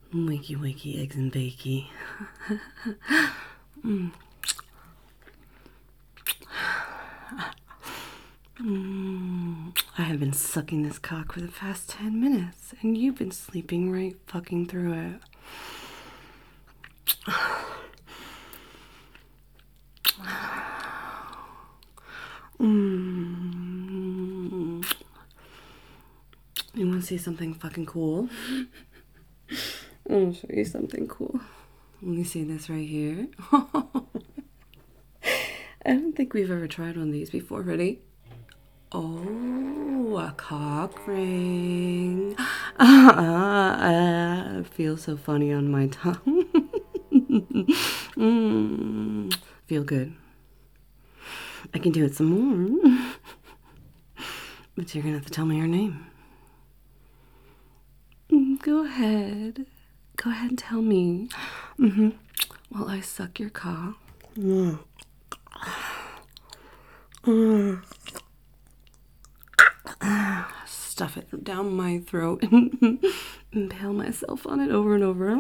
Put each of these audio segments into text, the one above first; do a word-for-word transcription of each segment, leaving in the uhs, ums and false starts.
Wakey, wakey, eggs and bakey. mm. Mm. I have been sucking this cock for the past ten minutes, and you've been sleeping right fucking through it. Mm. You want to see something fucking cool? I want to show you something cool. Let me see this right here. I don't think we've ever tried one of these before. Ready? Oh, a cock ring. Ah, it feels so funny on my tongue. mm, feel good. I can do it some more. But you're gonna have to tell me your name. Go ahead. Go ahead and tell me. Mm-hmm. While I suck your cock. Mm. Mm. Stuff it down my throat and impale myself on it over and over.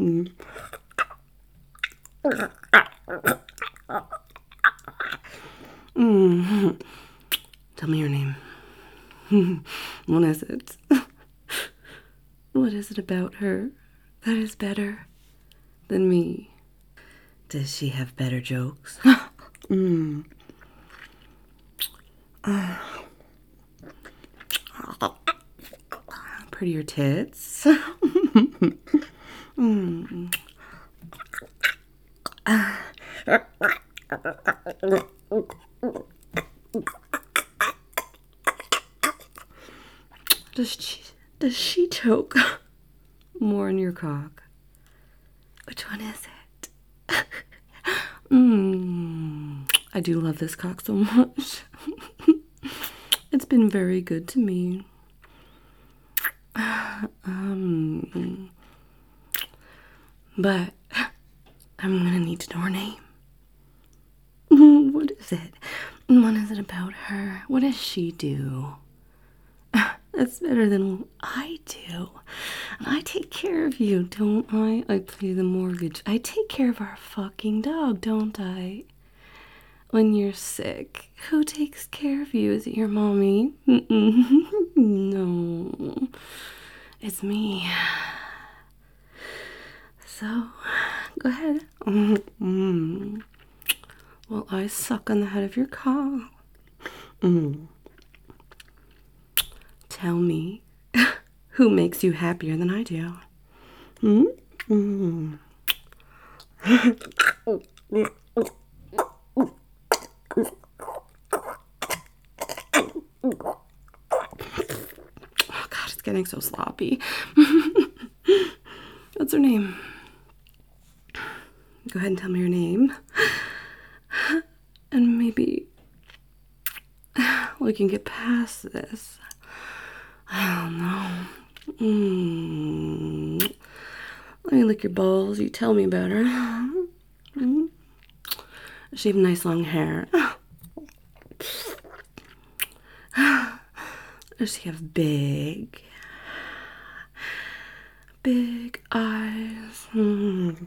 Mm. Tell me your name. What is it? What is it about her that is better than me? Does she have better jokes? mm. uh. Prettier tits. mm. Does she, does she choke more in your cock? Which one is it? mm, I do love this cock so much. It's been very good to me. Um, but I'm gonna need to know her name. What is it? What is it about her? What does she do? That's better than what I do. And I take care of you, don't I? I pay the mortgage. I take care of our fucking dog, don't I? When you're sick, who takes care of you? Is it your mommy? Mm-mm. No. It's me. So, go ahead. Mm-hmm. Well, I suck on the head of your cock. Mm. Tell me, who makes you happier than I do? Hmm? Mm. Oh, God, it's getting so sloppy. What's her name? Go ahead and tell me her name. And maybe we can get past this. I don't know. Mm. Let me lick your balls. You tell me about her. Mm. She have nice long hair. Does she have big, big eyes? Mm.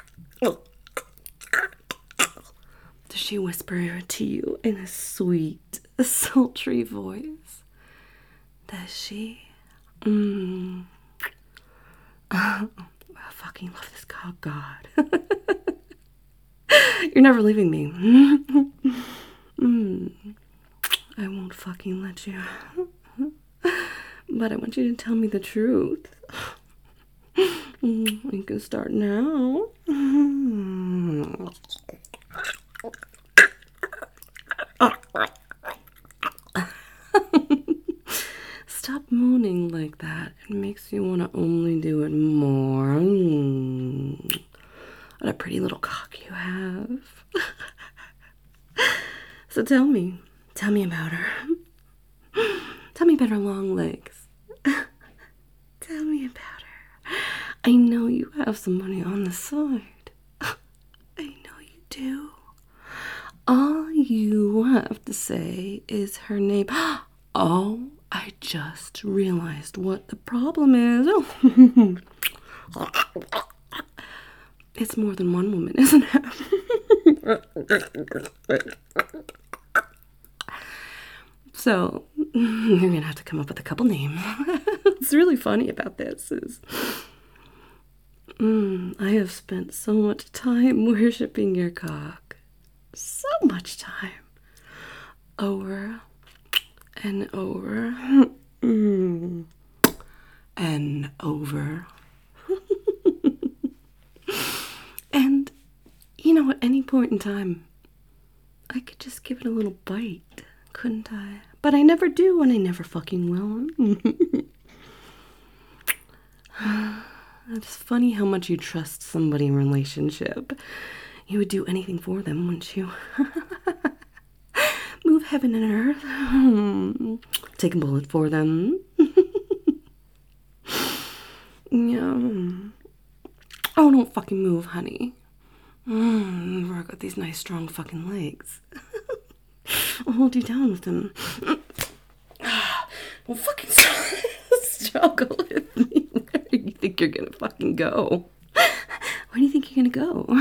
Does she whisper to you in a sweet, sultry voice? Does she? Mm. I fucking love this cock, God. You're never leaving me. mm. I won't fucking let you. But I want you to tell me the truth. We can start now. Stop moaning like that. It makes you want to only do it more. What a pretty little cock you have. So tell me. Tell me about her. Tell me about her long legs. Tell me about her. I know you have some money on the side. I know you do. All you have to say is her name. Oh, I just realized what the problem is. It's more than one woman, isn't it? So, you're gonna have to come up with a couple names. What's really funny about this is mm, I have spent so much time worshipping your cock. So much time. Over and over. Mm, and over. And, you know, at any point in time, I could just give it a little bite, couldn't I? But I never do, and I never fucking will. It's funny how much you trust somebody in a relationship. You would do anything for them, wouldn't you? Move heaven and earth. Take a bullet for them. Yeah. Oh, don't fucking move, honey. Mm, work with these nice, strong fucking legs. I'll hold you down with them. Well, fucking struggle with me. Where do you think you're gonna fucking go? Where do you think you're gonna go?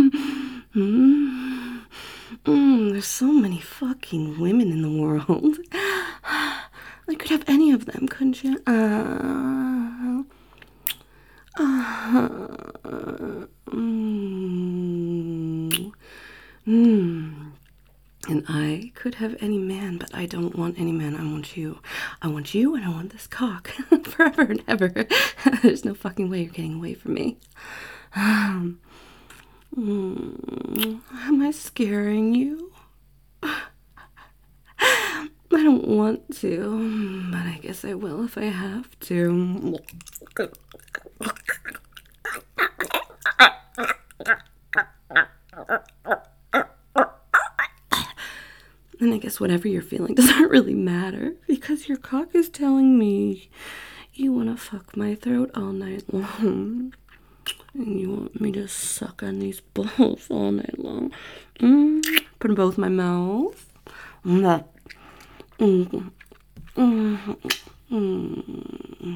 Mm, mm, there's so many fucking women in the world. I could have any of them, couldn't you? Uh, uh, mm, mm. And I could have any man, but I don't want any man. I want you. I want you, and I want this cock forever and ever. There's no fucking way you're getting away from me. Um, mm, am I scaring you? I don't want to, but I guess I will if I have to. And I guess whatever you're feeling doesn't really matter, because your cock is telling me you want to fuck my throat all night long. And you want me to suck on these balls all night long. Mm, put them both in my mouth. Mm, mm, mm, mm.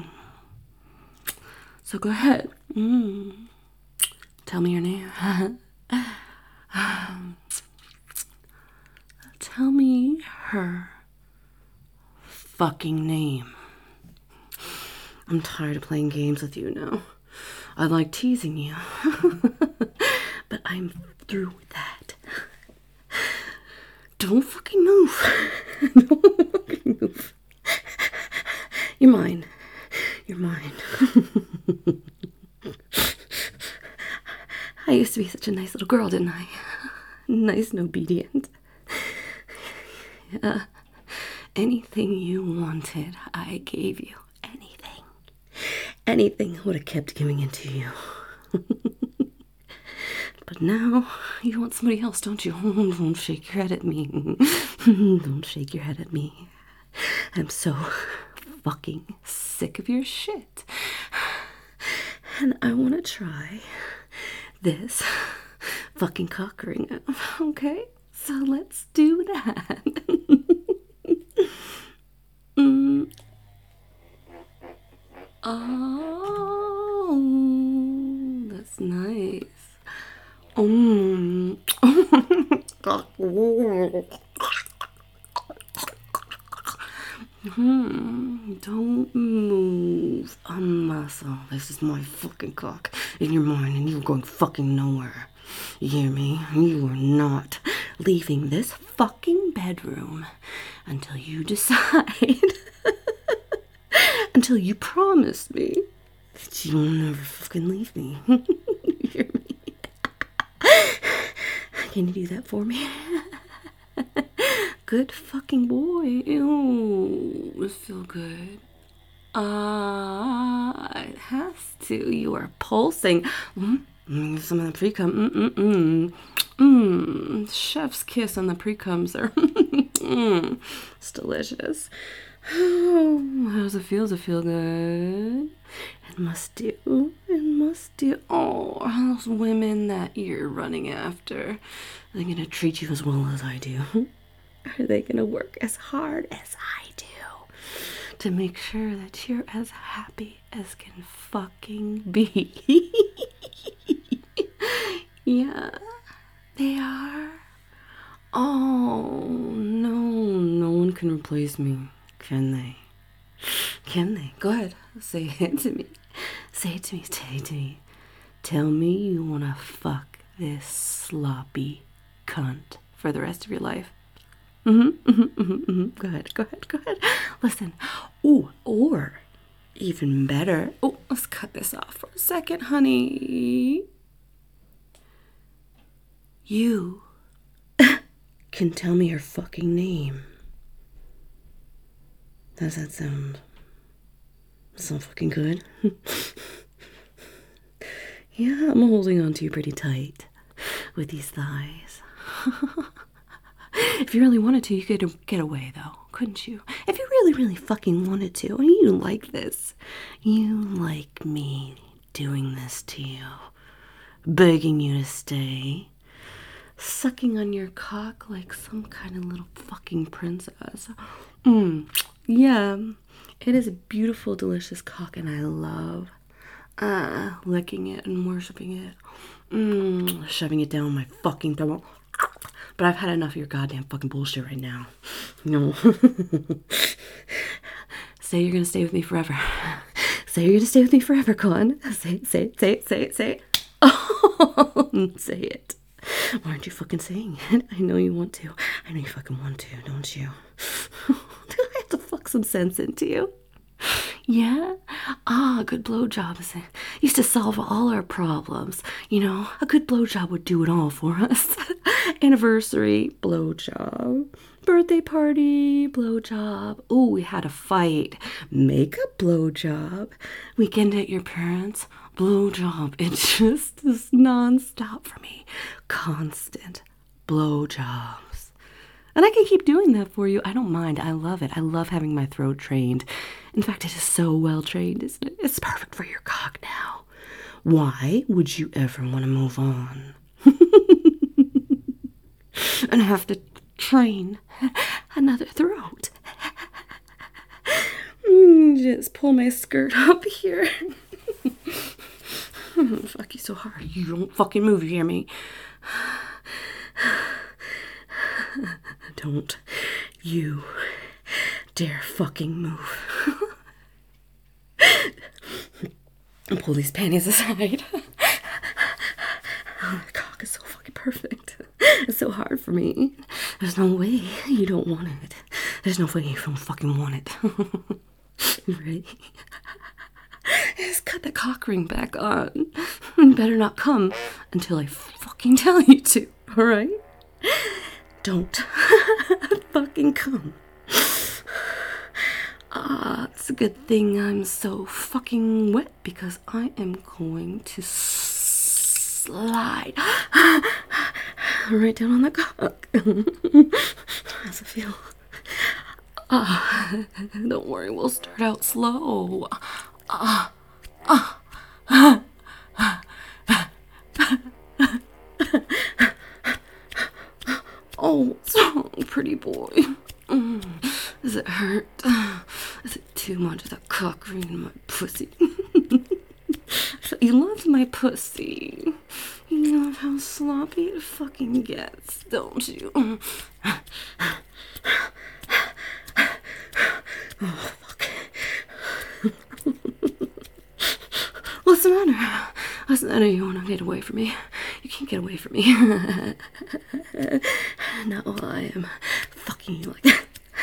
So go ahead. Mm. Tell me your name. Tell me her fucking name. I'm tired of playing games with you now. I like teasing you. But I'm through with that. Don't fucking move. Don't fucking move. You're mine. You're mine. I used to be such a nice little girl, didn't I? Nice and obedient. Yeah. Anything you wanted, I gave you. Anything. Anything would have kept giving it to you. But now, you want somebody else, don't you? Don't shake your head at me. Don't shake your head at me. I'm so fucking sick of your shit. And I want to try this fucking cock ring out, okay? So let's do that. mm. Oh, that's nice. Mm. Hmm. Don't move a muscle. This is my fucking cock in your mind, and you're going fucking nowhere. You hear me? You are not leaving this fucking bedroom until you decide, until you promise me that you will never fucking leave me. You hear me? Can you do that for me? Good fucking boy. Ew, it feels good. Ah, uh, it has to. You are pulsing. Mm, some of the pre-cum. Mm-mm-mm. Mmm. Chef's kiss on the pre-cums there. mm, it's delicious. Oh, how does it feel? Does it feel good? It must do. It must do. Oh, are those women that you're running after, are they gonna treat you as well as I do? Are they gonna work as hard as I do to make sure that you're as happy as can fucking be. Yeah, they are. Oh, no, no one can replace me, can they? Can they? Go ahead, say it to me. Say it to me, say it to me. Tell me you wanna fuck this sloppy cunt for the rest of your life. Mm-hmm, mm-hmm, mm-hmm, mm-hmm. Go ahead, go ahead, go ahead. Listen. Ooh, or even better. Oh, let's cut this off for a second, honey. You can tell me your fucking name. Does that sound so fucking good? Yeah, I'm holding on to you pretty tight with these thighs. If you really wanted to, you could get away, though, couldn't you? If you really, really fucking wanted to, and you like this, you like me doing this to you, begging you to stay, sucking on your cock like some kind of little fucking princess. Mmm, yeah, it is a beautiful, delicious cock, and I love uh, licking it and worshiping it, mmm, shoving it down my fucking throat. But I've had enough of your goddamn fucking bullshit right now. No. Say you're gonna stay with me forever. Say you're gonna stay with me forever, Con. Say it, say it, say it, say it, say it. Oh, say it. Why aren't you fucking saying it? I know you want to. I know you fucking want to, don't you? Do I have to fuck some sense into you? Yeah? Ah, a good blowjob is it. Used to solve all our problems. You know, a good blowjob would do it all for us. Anniversary, blowjob. Birthday party, blowjob. Ooh, we had a fight. Makeup, blowjob. Weekend at your parents', blowjob. It just is non-stop for me. Constant blowjobs. And I can keep doing that for you. I don't mind. I love it. I love having my throat trained. In fact, it is so well trained, isn't it? It's perfect for your cock now. Why would you ever want to move on? And have to train another throat? Just pull my skirt up here. Fuck you so hard. You don't fucking move, you hear me? Don't you dare fucking move. And pull these panties aside. Oh, my cock is so fucking perfect. It's so hard for me. There's no way you don't want it. There's no way you don't fucking want it. You ready? Just cut the cock ring back on. You better not come until I fucking tell you to, alright? Don't fucking come. Ah, it's a good thing I'm so fucking wet because I am going to slide right down on the cock. How's it feel? Ah, don't worry, we'll start out slow. Ah, ah, ah, ah, ah. Oh, so pretty boy. Mm. Does it hurt? Is it too much of that cock ring in my pussy? You love my pussy. You love how sloppy it fucking gets, don't you? Oh, fuck. What's the matter? What's the matter? You want to get away from me? You can't get away from me. Not while I am fucking you like that.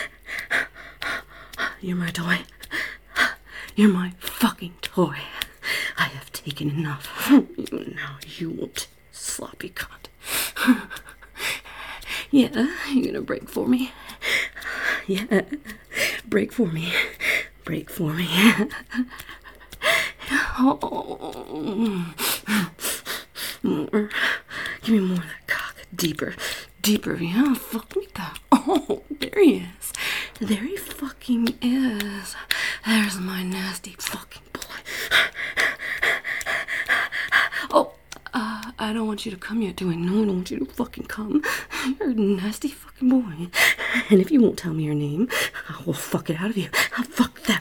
You're my toy. You're my fucking toy. I have taken enough from you. Now you won't, sloppy cunt. Yeah, you're gonna break for me. Yeah, break for me. Break for me. Oh. More. Give me more of that cock. Deeper. Deeper. Yeah, fuck me that. Oh, there he is. There he fucking is. There's my nasty fucking boy. Oh, uh, I don't want you to come yet, do I? No, I don't want you to fucking come. You're a nasty fucking boy. And if you won't tell me your name, I will fuck it out of you. I'll fuck that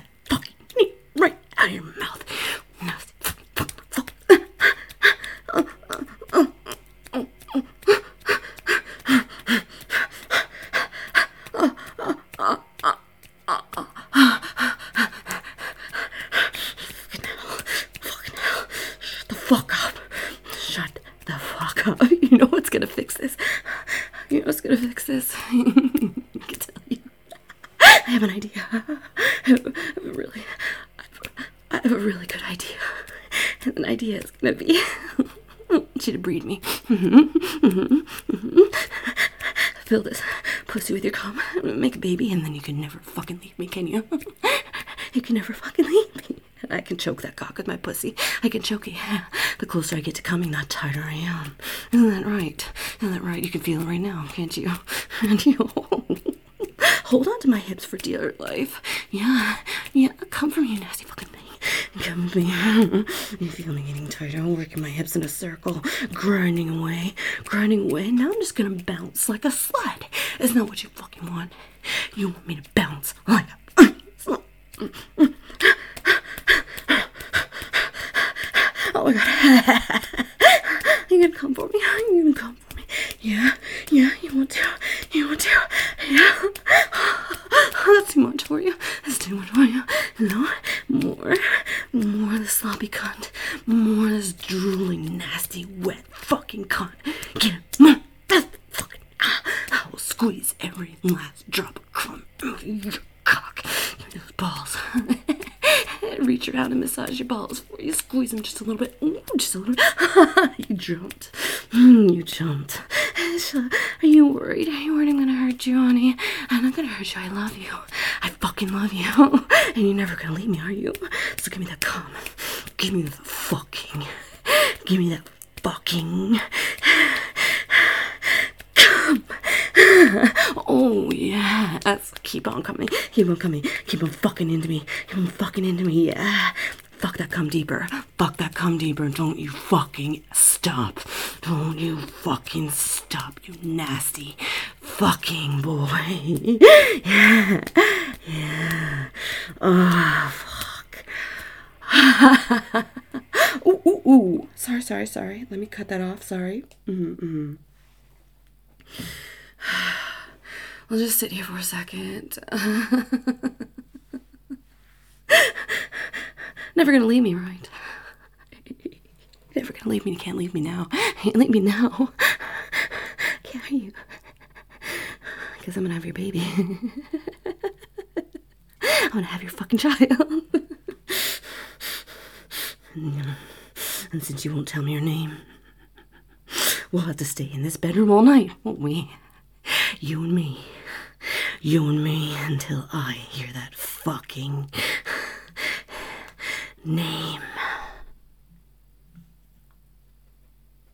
gonna fix this. You know what's gonna fix this? I can tell you. I have an idea. I have a, I have a really, I have a really good idea. And an idea is gonna be, I want you to breed me. Mm-hmm, mm-hmm, mm-hmm. Fill this pussy with your cum, make a baby, and then you can never fucking leave me, can you? You can never fucking leave me. I can choke that cock with my pussy. I can choke it. Yeah. The closer I get to coming, the tighter I am. Isn't that right? Isn't that right? You can feel it right now, can't you? Can't you? Hold on to my hips for dear life. Yeah. Yeah. Come from you, nasty fucking thing. Come with me. You feel me getting tighter. I'm working my hips in a circle, grinding away, grinding away. Now I'm just gonna bounce like a slut. Isn't that what you fucking want? You want me to bounce like a slut? Oh my god. You gonna come for me? You gonna come for me? Yeah, yeah, you want to? You want to? Yeah. That's too much for you. That's too much for you. No, more. More of the sloppy cunt. More of this drooling, nasty, wet fucking cunt. Get it. More. That's fucking. I will squeeze every last drop of crumb out of your cock. Give me those balls. Reach around and massage your balls for you. Squeeze them just a little bit. Ooh, just a little bit. You jumped. Mm, you jumped. Are you worried? Are you worried I'm gonna hurt you, honey? I'm not gonna hurt you. I love you. I fucking love you. And you're never gonna leave me, are you? So give me that cum. Give me the fucking. Give me that fucking. Cum. Oh, yes. Keep on coming. Keep on coming. Keep on fucking into me. Keep on fucking into me. Yeah. Fuck that cum deeper. Fuck that cum deeper. Don't you fucking stop. Don't you fucking stop, you nasty fucking boy. Yeah. Yeah. Oh, fuck. Ooh, ooh, ooh. Sorry, sorry, sorry. Let me cut that off. Sorry. Mm-hmm, mm-hmm. I'll just sit here for a second. Never gonna leave me, right? Never gonna leave me. You can't leave me now. You can't leave me now. Can't you? Because I'm gonna have your baby. I'm gonna have your fucking child. and, and since you won't tell me your name, we'll have to stay in this bedroom all night, won't we? You and me. You and me until I hear that fucking name.